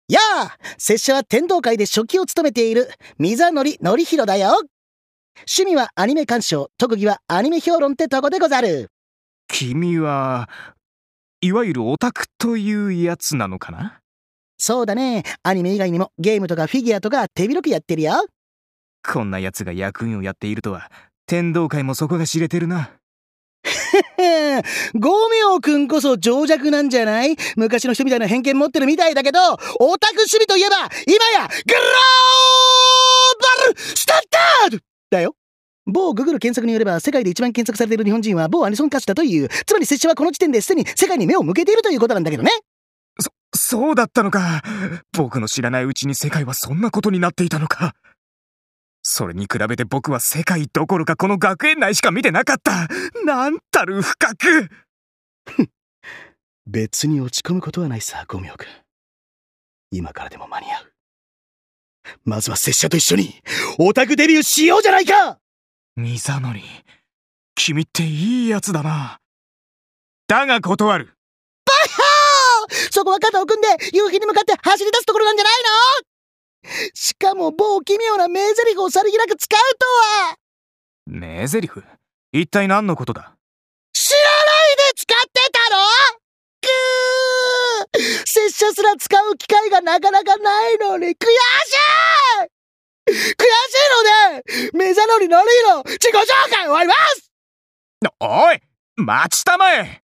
やあ、拙者は天道会で書記を務めている水則則弘だよ。趣味はアニメ鑑賞、特技はアニメ評論ってとこでござる。 君はいわゆるオタクというやつなのかな？ そうだね。アニメ以外にもゲームとかフィギュアとか手広くやってるよ。 こんなやつが役員をやっているとは、天道会もそこが知れてるな。 ゴメオくんこそ情弱なんじゃない？昔の人みたいな偏見持ってるみたいだけど、オタク趣味といえば今やグローバルスタンダードだよ。某ググル検索によれば世界で一番検索されている日本人は某アニソン歌手だという。つまり拙者はこの時点ですでに世界に目を向けているということなんだけどね。 そうだったのか。僕の知らないうちに世界はそんなことになっていたのか。それに比べて僕は世界どころかこの学園内しか見てなかった。なんたる不覚。 別に落ち込むことはないさ、ゴミオくん。今からでも間に合う。まずは拙者と一緒にオタクデビューしようじゃないか。 水則、君っていいやつだな。だが断る。 バイハー！そこは肩を組んで夕日に向かって走り出すところなんじゃないの？しかも某奇妙な名台詞をさりげなく使うとは。 名台詞？一体何のことだ？ 知らないで使ってたの？拙者すら使う機会がなかなかないのに悔しいので目覚のりのりの自己紹介終わります。 おい、待ちたまえ。